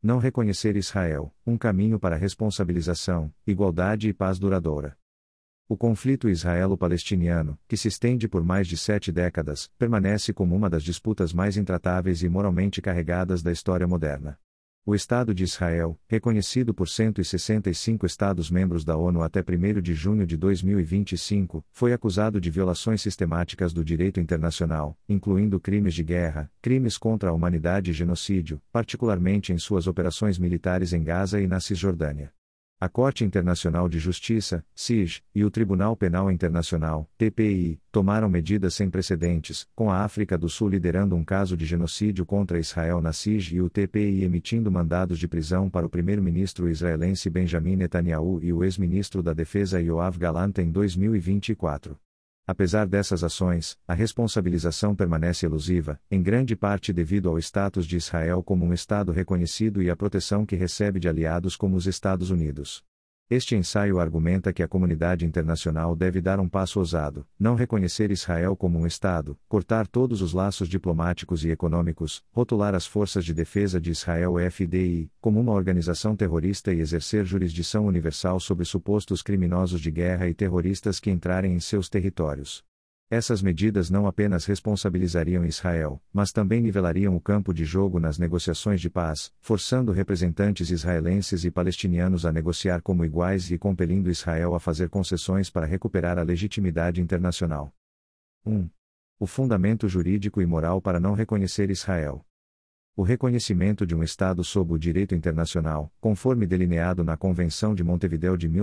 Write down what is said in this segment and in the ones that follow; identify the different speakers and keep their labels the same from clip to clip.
Speaker 1: Não reconhecer Israel, um caminho para responsabilização, igualdade e paz duradoura. O conflito israelo-palestiniano, que se estende por mais de 7 décadas, permanece como uma das disputas mais intratáveis e moralmente carregadas da história moderna. O Estado de Israel, reconhecido por 165 Estados-membros da ONU até 1º de junho de 2025, foi acusado de violações sistemáticas do direito internacional, incluindo crimes de guerra, crimes contra a humanidade e genocídio, particularmente em suas operações militares em Gaza e na Cisjordânia. A Corte Internacional de Justiça, CIJ, e o Tribunal Penal Internacional, TPI, tomaram medidas sem precedentes, com a África do Sul liderando um caso de genocídio contra Israel na CIJ e o TPI emitindo mandados de prisão para o primeiro-ministro israelense Benjamin Netanyahu e o ex-ministro da Defesa Yoav Gallant em 2024. Apesar dessas ações, a responsabilização permanece elusiva, em grande parte devido ao status de Israel como um Estado reconhecido e à proteção que recebe de aliados como os Estados Unidos. Este ensaio argumenta que a comunidade internacional deve dar um passo ousado, não reconhecer Israel como um Estado, cortar todos os laços diplomáticos e econômicos, rotular as Forças de Defesa de Israel FDI como uma organização terrorista e exercer jurisdição universal sobre supostos criminosos de guerra e terroristas que entrarem em seus territórios. Essas medidas não apenas responsabilizariam Israel, mas também nivelariam o campo de jogo nas negociações de paz, forçando representantes israelenses e palestinianos a negociar como iguais e compelindo Israel a fazer concessões para recuperar a legitimidade internacional. 1. O fundamento jurídico e moral para não reconhecer Israel. O reconhecimento de um Estado sob o direito internacional, conforme delineado na Convenção de Montevideo de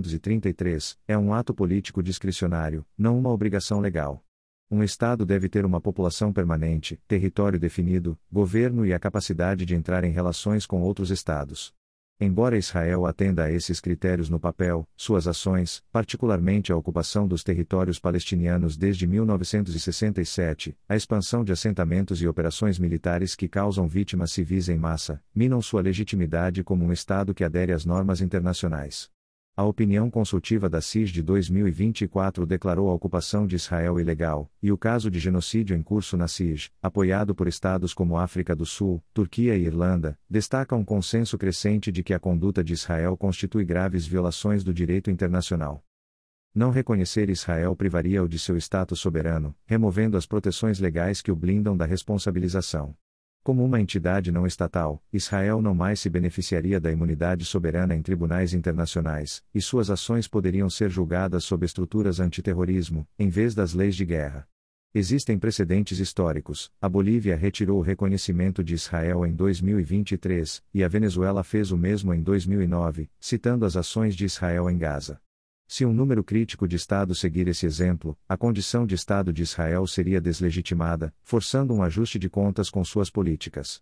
Speaker 1: 1933, é um ato político discricionário, não uma obrigação legal. Um Estado deve ter uma população permanente, território definido, governo e a capacidade de entrar em relações com outros Estados. Embora Israel atenda a esses critérios no papel, suas ações, particularmente a ocupação dos territórios palestinianos desde 1967, a expansão de assentamentos e operações militares que causam vítimas civis em massa, minam sua legitimidade como um Estado que adere às normas internacionais. A opinião consultiva da CIJ de 2024 declarou a ocupação de Israel ilegal, e o caso de genocídio em curso na CIJ, apoiado por estados como África do Sul, Turquia e Irlanda, destaca um consenso crescente de que a conduta de Israel constitui graves violações do direito internacional. Não reconhecer Israel privaria-o de seu status soberano, removendo as proteções legais que o blindam da responsabilização. Como uma entidade não estatal, Israel não mais se beneficiaria da imunidade soberana em tribunais internacionais, e suas ações poderiam ser julgadas sob estruturas antiterrorismo, em vez das leis de guerra. Existem precedentes históricos: a Bolívia retirou o reconhecimento de Israel em 2023, e a Venezuela fez o mesmo em 2009, citando as ações de Israel em Gaza. Se um número crítico de estados seguir esse exemplo, a condição de Estado de Israel seria deslegitimada, forçando um ajuste de contas com suas políticas.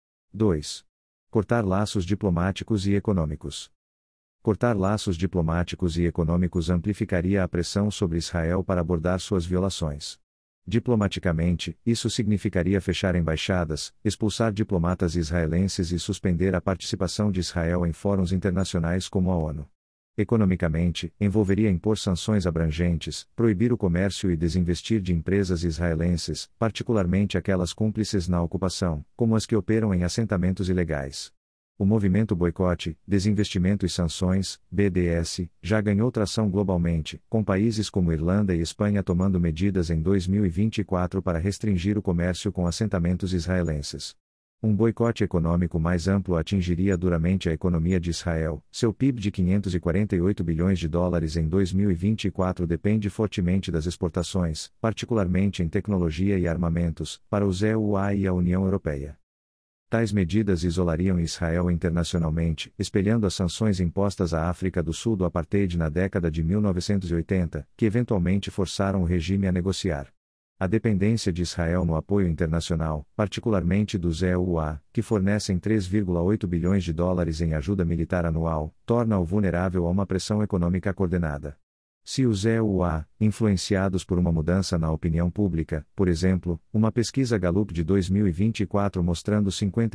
Speaker 1: 2. Cortar laços diplomáticos e econômicos. Cortar laços diplomáticos e econômicos amplificaria a pressão sobre Israel para abordar suas violações. Diplomaticamente, isso significaria fechar embaixadas, expulsar diplomatas israelenses e suspender a participação de Israel em fóruns internacionais como a ONU. Economicamente, envolveria impor sanções abrangentes, proibir o comércio e desinvestir de empresas israelenses, particularmente aquelas cúmplices na ocupação, como as que operam em assentamentos ilegais. O movimento Boicote, Desinvestimento e Sanções, BDS, já ganhou tração globalmente, com países como Irlanda e Espanha tomando medidas em 2024 para restringir o comércio com assentamentos israelenses. Um boicote econômico mais amplo atingiria duramente a economia de Israel. Seu PIB de 548 bilhões de dólares em 2024 depende fortemente das exportações, particularmente em tecnologia e armamentos, para os EUA e a União Europeia. Tais medidas isolariam Israel internacionalmente, espelhando as sanções impostas à África do Sul do apartheid na década de 1980, que eventualmente forçaram o regime a negociar. A dependência de Israel no apoio internacional, particularmente dos EUA, que fornecem 3,8 bilhões de dólares em ajuda militar anual, torna-o vulnerável a uma pressão econômica coordenada. Se os EUA, influenciados por uma mudança na opinião pública, por exemplo, uma pesquisa Gallup de 2024 mostrando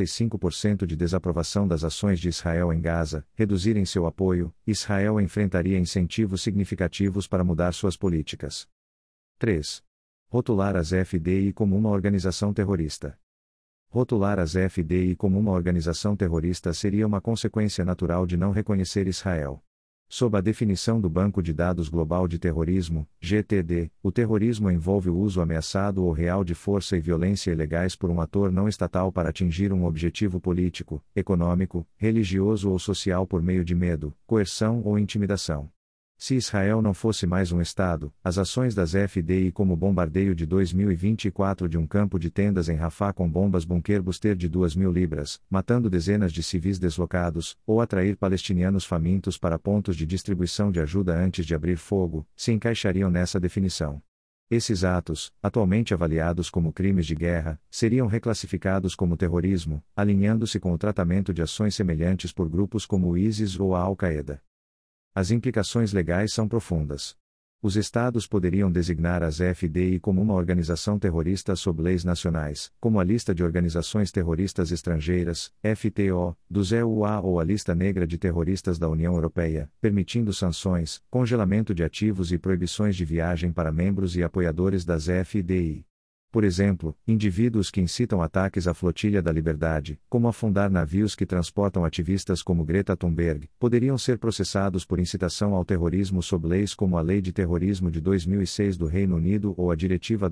Speaker 1: 55% de desaprovação das ações de Israel em Gaza, reduzirem seu apoio, Israel enfrentaria incentivos significativos para mudar suas políticas. 3. Rotular as FDI como uma organização terrorista. Rotular as FDI como uma organização terrorista seria uma consequência natural de não reconhecer Israel. Sob a definição do Banco de Dados Global de Terrorismo, GTD, o terrorismo envolve o uso ameaçado ou real de força e violência ilegais por um ator não estatal para atingir um objetivo político, econômico, religioso ou social por meio de medo, coerção ou intimidação. Se Israel não fosse mais um Estado, as ações das FDI como o bombardeio de 2024 de um campo de tendas em Rafah com bombas bunker buster de 2.000 libras, matando dezenas de civis deslocados, ou atrair palestinianos famintos para pontos de distribuição de ajuda antes de abrir fogo, se encaixariam nessa definição. Esses atos, atualmente avaliados como crimes de guerra, seriam reclassificados como terrorismo, alinhando-se com o tratamento de ações semelhantes por grupos como o ISIS ou a Al-Qaeda. As implicações legais são profundas. Os Estados poderiam designar as FDI como uma organização terrorista sob leis nacionais, como a Lista de Organizações Terroristas Estrangeiras, FTO, dos EUA ou a Lista Negra de Terroristas da União Europeia, permitindo sanções, congelamento de ativos e proibições de viagem para membros e apoiadores das FDI. Por exemplo, indivíduos que incitam ataques à Flotilha da Liberdade, como afundar navios que transportam ativistas como Greta Thunberg, poderiam ser processados por incitação ao terrorismo sob leis como a Lei de Terrorismo de 2006 do Reino Unido ou a Diretiva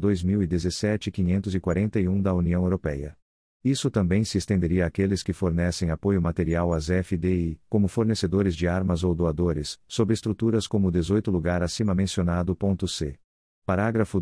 Speaker 1: 2017/541 da União Europeia. Isso também se estenderia àqueles que fornecem apoio material às FDI, como fornecedores de armas ou doadores, sob estruturas como o 18 lugar acima mencionado. C. Parágrafo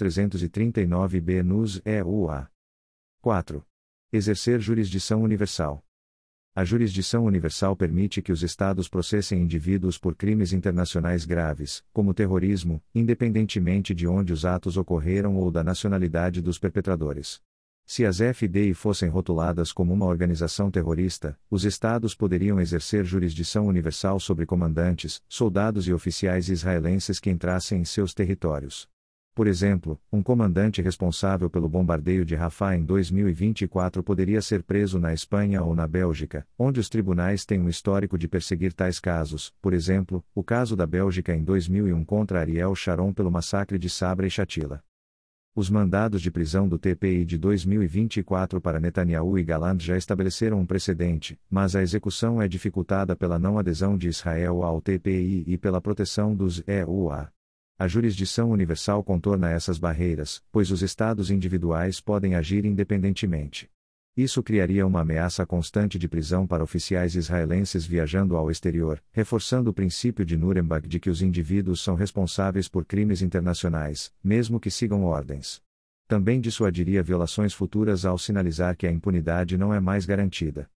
Speaker 1: 2339b nos EUA. 4. Exercer jurisdição universal. A jurisdição universal permite que os Estados processem indivíduos por crimes internacionais graves, como terrorismo, independentemente de onde os atos ocorreram ou da nacionalidade dos perpetradores. Se as FDI fossem rotuladas como uma organização terrorista, os Estados poderiam exercer jurisdição universal sobre comandantes, soldados e oficiais israelenses que entrassem em seus territórios. Por exemplo, um comandante responsável pelo bombardeio de Rafah em 2024 poderia ser preso na Espanha ou na Bélgica, onde os tribunais têm um histórico de perseguir tais casos, por exemplo, o caso da Bélgica em 2001 contra Ariel Sharon pelo massacre de Sabra e Shatila. Os mandados de prisão do TPI de 2024 para Netanyahu e Gallant já estabeleceram um precedente, mas a execução é dificultada pela não adesão de Israel ao TPI e pela proteção dos EUA. A jurisdição universal contorna essas barreiras, pois os Estados individuais podem agir independentemente. Isso criaria uma ameaça constante de prisão para oficiais israelenses viajando ao exterior, reforçando o princípio de Nuremberg de que os indivíduos são responsáveis por crimes internacionais, mesmo que sigam ordens. Também dissuadiria violações futuras ao sinalizar que a impunidade não é mais garantida.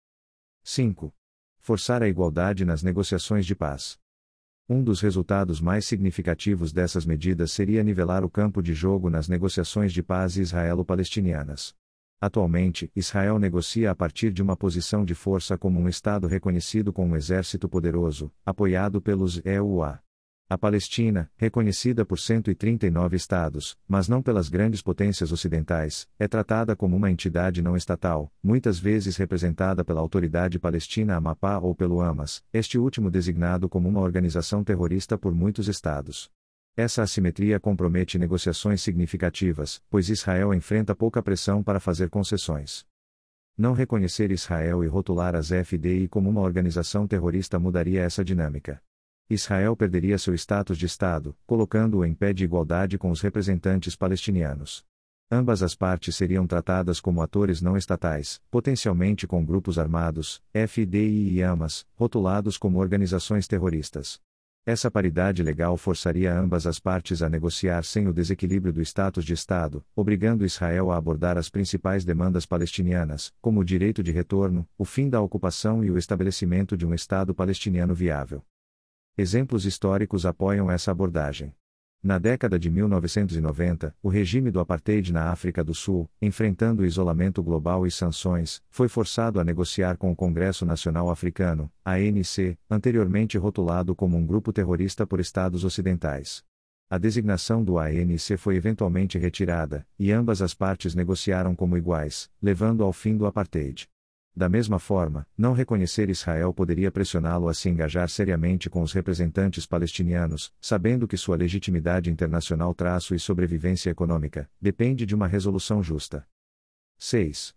Speaker 1: 5. Forçar a igualdade nas negociações de paz. Um dos resultados mais significativos dessas medidas seria nivelar o campo de jogo nas negociações de paz israelo-palestinianas. Atualmente, Israel negocia a partir de uma posição de força como um Estado reconhecido com um exército poderoso, apoiado pelos EUA. A Palestina, reconhecida por 139 estados, mas não pelas grandes potências ocidentais, é tratada como uma entidade não estatal, muitas vezes representada pela Autoridade Palestina Amapá ou pelo Hamas, este último designado como uma organização terrorista por muitos estados. Essa assimetria compromete negociações significativas, pois Israel enfrenta pouca pressão para fazer concessões. Não reconhecer Israel e rotular as FDI como uma organização terrorista mudaria essa dinâmica. Israel perderia seu status de Estado, colocando-o em pé de igualdade com os representantes palestinianos. Ambas as partes seriam tratadas como atores não estatais, potencialmente com grupos armados, FDI e Hamas, rotulados como organizações terroristas. Essa paridade legal forçaria ambas as partes a negociar sem o desequilíbrio do status de Estado, obrigando Israel a abordar as principais demandas palestinianas, como o direito de retorno, o fim da ocupação e o estabelecimento de um Estado palestiniano viável. Exemplos históricos apoiam essa abordagem. Na década de 1990, o regime do apartheid na África do Sul, enfrentando o isolamento global e sanções, foi forçado a negociar com o Congresso Nacional Africano, ANC, anteriormente rotulado como um grupo terrorista por estados ocidentais. A designação do ANC foi eventualmente retirada, e ambas as partes negociaram como iguais, levando ao fim do apartheid. Da mesma forma, não reconhecer Israel poderia pressioná-lo a se engajar seriamente com os representantes palestinianos, sabendo que sua legitimidade internacional e sobrevivência econômica depende de uma resolução justa. 6.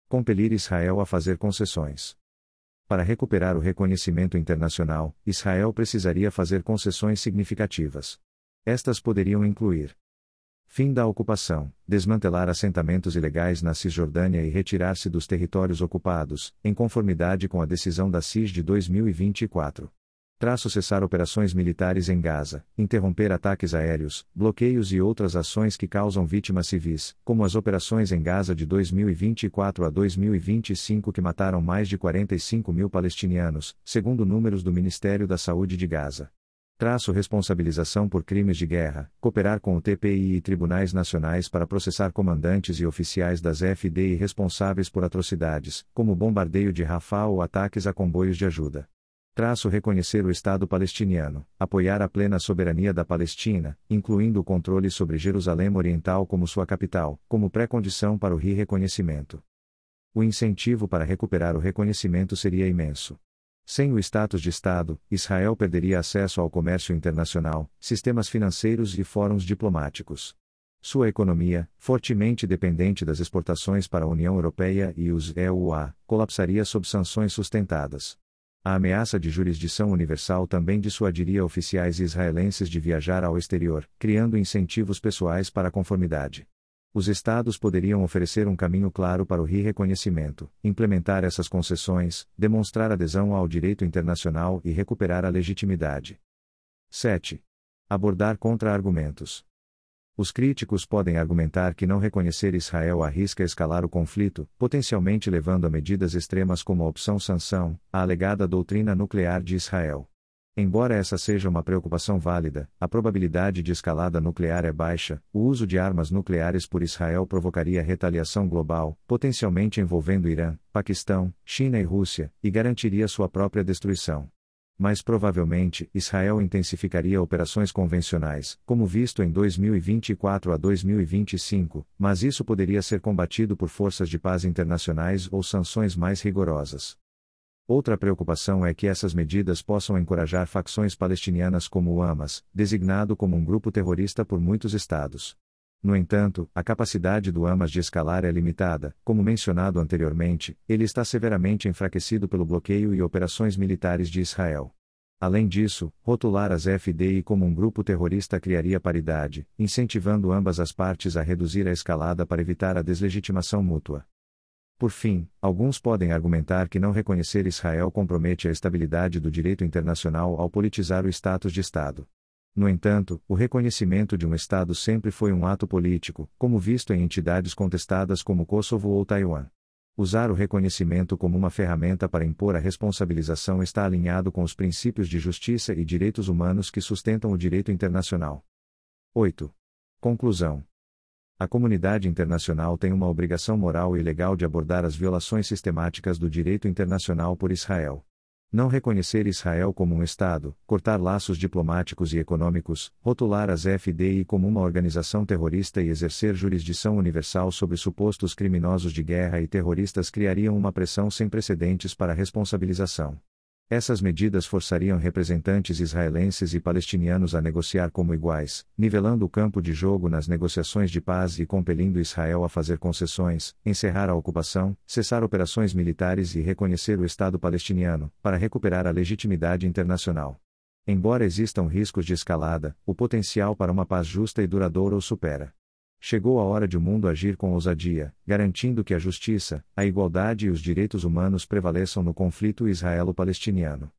Speaker 1: Compelir Israel a fazer concessões. Para recuperar o reconhecimento internacional, Israel precisaria fazer concessões significativas. Estas poderiam incluir: fim da ocupação, desmantelar assentamentos ilegais na Cisjordânia e retirar-se dos territórios ocupados, em conformidade com a decisão da CIS de 2024. Cessar operações militares em Gaza, interromper ataques aéreos, bloqueios e outras ações que causam vítimas civis, como as operações em Gaza de 2024 a 2025 que mataram mais de 45 mil palestinianos, segundo números do Ministério da Saúde de Gaza. Responsabilização por crimes de guerra, cooperar com o TPI e tribunais nacionais para processar comandantes e oficiais das FDI responsáveis por atrocidades, como o bombardeio de Rafah ou ataques a comboios de ajuda. Reconhecer o Estado palestiniano, apoiar a plena soberania da Palestina, incluindo o controle sobre Jerusalém Oriental como sua capital, como pré-condição para o reconhecimento. O incentivo para recuperar o reconhecimento seria imenso. Sem o status de Estado, Israel perderia acesso ao comércio internacional, sistemas financeiros e fóruns diplomáticos. Sua economia, fortemente dependente das exportações para a União Europeia e os EUA, colapsaria sob sanções sustentadas. A ameaça de jurisdição universal também dissuadiria oficiais israelenses de viajar ao exterior, criando incentivos pessoais para a conformidade. Os Estados poderiam oferecer um caminho claro para o reconhecimento, implementar essas concessões, demonstrar adesão ao direito internacional e recuperar a legitimidade. 7. Abordar contra-argumentos. Os críticos podem argumentar que não reconhecer Israel arrisca escalar o conflito, potencialmente levando a medidas extremas como a opção sanção, a alegada doutrina nuclear de Israel. Embora essa seja uma preocupação válida, a probabilidade de escalada nuclear é baixa. O uso de armas nucleares por Israel provocaria retaliação global, potencialmente envolvendo Irã, Paquistão, China e Rússia, e garantiria sua própria destruição. Mais provavelmente, Israel intensificaria operações convencionais, como visto em 2024 a 2025, mas isso poderia ser combatido por forças de paz internacionais ou sanções mais rigorosas. Outra preocupação é que essas medidas possam encorajar facções palestinianas como o Hamas, designado como um grupo terrorista por muitos estados. No entanto, a capacidade do Hamas de escalar é limitada, como mencionado anteriormente, ele está severamente enfraquecido pelo bloqueio e operações militares de Israel. Além disso, rotular as FDI como um grupo terrorista criaria paridade, incentivando ambas as partes a reduzir a escalada para evitar a deslegitimação mútua. Por fim, alguns podem argumentar que não reconhecer Israel compromete a estabilidade do direito internacional ao politizar o status de Estado. No entanto, o reconhecimento de um Estado sempre foi um ato político, como visto em entidades contestadas como Kosovo ou Taiwan. Usar o reconhecimento como uma ferramenta para impor a responsabilização está alinhado com os princípios de justiça e direitos humanos que sustentam o direito internacional. 8. Conclusão. A comunidade internacional tem uma obrigação moral e legal de abordar as violações sistemáticas do direito internacional por Israel. Não reconhecer Israel como um Estado, cortar laços diplomáticos e econômicos, rotular as FDI como uma organização terrorista e exercer jurisdição universal sobre supostos criminosos de guerra e terroristas criariam uma pressão sem precedentes para a responsabilização. Essas medidas forçariam representantes israelenses e palestinianos a negociar como iguais, nivelando o campo de jogo nas negociações de paz e compelindo Israel a fazer concessões, encerrar a ocupação, cessar operações militares e reconhecer o Estado palestiniano, para recuperar a legitimidade internacional. Embora existam riscos de escalada, o potencial para uma paz justa e duradoura o supera. Chegou a hora de o mundo agir com ousadia, garantindo que a justiça, a igualdade e os direitos humanos prevaleçam no conflito israelo-palestiniano.